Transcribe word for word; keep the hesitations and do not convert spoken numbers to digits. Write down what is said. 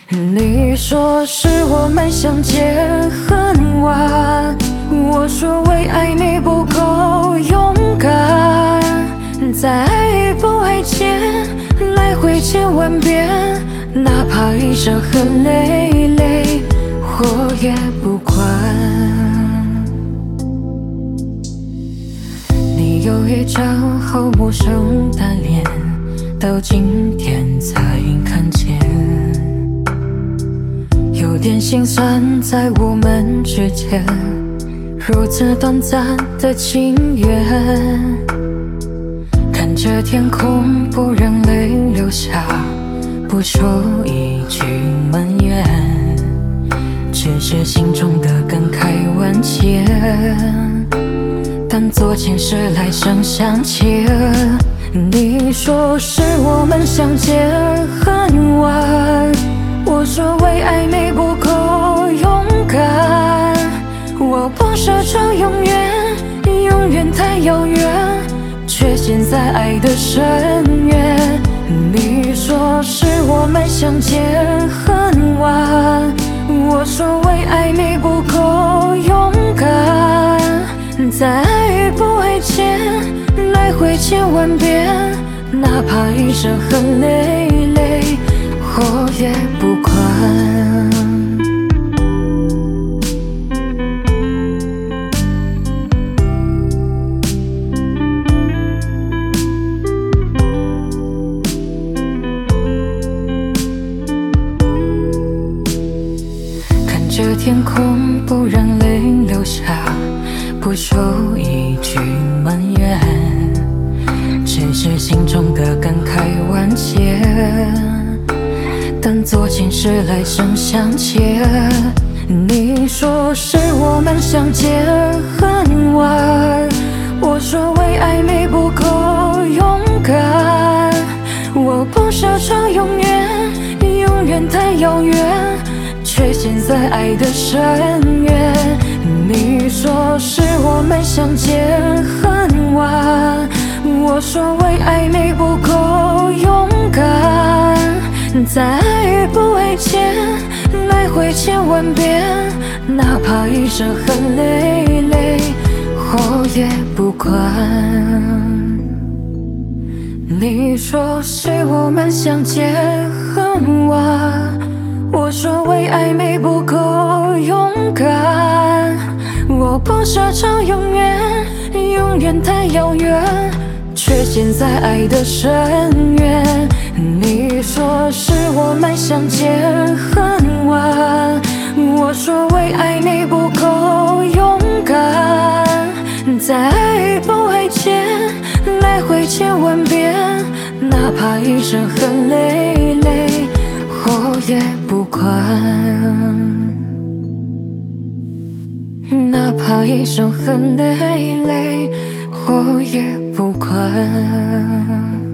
你说是我们相见很晚，我说为爱你不够勇敢。在爱与不爱间来回千万遍，哪怕一生很累累，我也不管。你有一张好陌生的脸，到今天才看见，有点心酸，在我们之间如此短暂的情缘。看着天空，不让泪流下，不说一句埋怨，只是心中的感慨万千。但做前事来生相欠，你说是我们相见很晚，我说为爱你不够勇敢。我不奢求永远，永远太遥远，却陷在爱的深渊。你说是我们相见很晚，我说为爱你不够勇敢。在爱与不爱间来回千万遍，哪怕一生很累累，我也不管。看着天空，不让泪流下，不说一句埋怨，只是心中的感慨万千。但做前事来生相欠，你说是我们相见很晚，我说为爱你不够勇敢。我不奢求永远，永远太遥远，却陷在爱的深渊。你说是我们相见很晚，我说为爱你不够勇敢。在爱与不爱间来回千万遍，哪怕一生很累累，我也不管。你说是我们相见很晚，我说为爱你不够勇敢。我不奢求永远，永远太遥远，却陷在爱的深渊。你说是我们相见很晚，我说为爱你不够勇敢。在爱与不爱间来回千万遍，哪怕一生很累累，我也不管。哪怕一生很累累，我也不管。